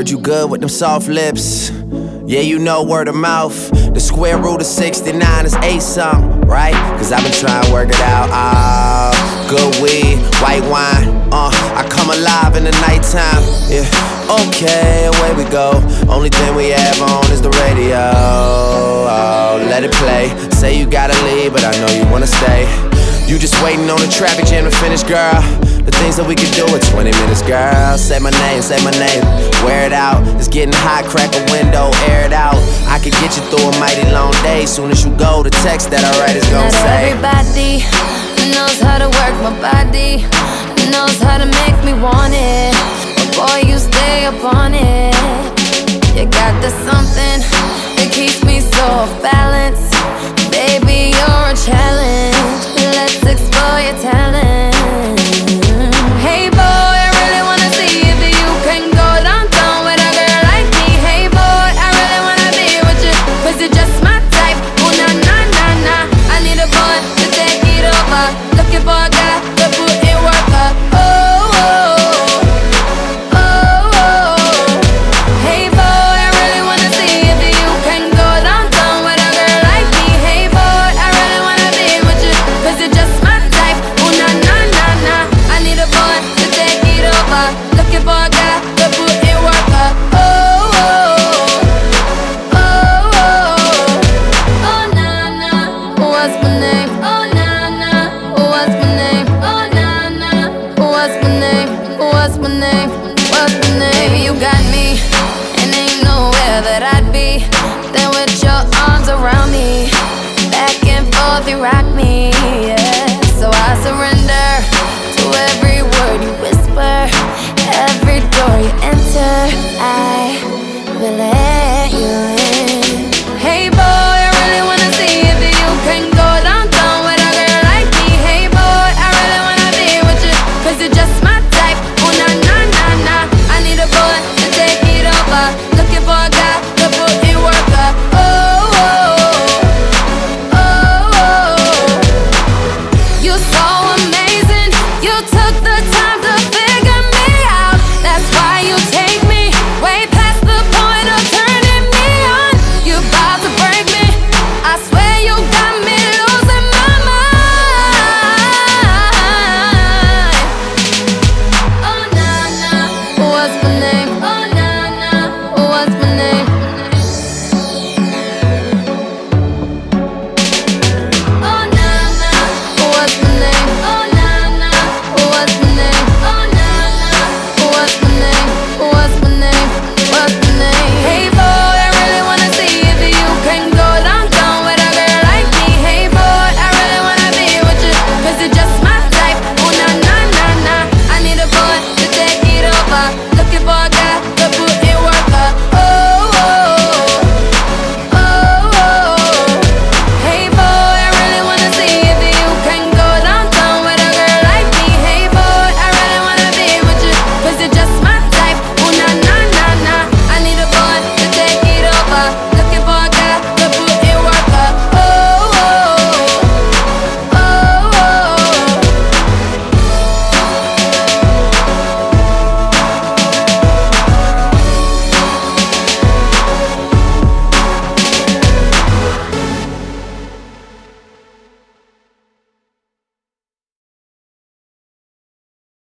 heard you good with them soft lips. Yeah, you know word of mouth. The square root of 69 is 8 something, right? Cause I've been trying to work it out. Good weed, white wine. I come alive in the nighttime. Yeah, okay, away we go. Only thing we have on is the radio. Oh, let it play. Say you gotta leave, but I know you wanna stay. You just waiting on the traffic jam to finish, girl. The things that we can do in 20 minutes, girl. Say my name, wear it out. It's getting hot, crack a window, air it out. I could get you through a mighty long day. Soon as you go, the text that I write is gon' say. Everybody knows how to work my body, knows how to make me want it. But boy, you stay up on it. You got the something that keeps me so off balance. Baby, you're a challenge. Let's explore your talent. Hey boy, I really wanna see if you can go downtown with a girl like me. Hey boy, I really wanna be with you, cause you're just my type. Oh na na na na, I need a boy to take it over. Looking for a guy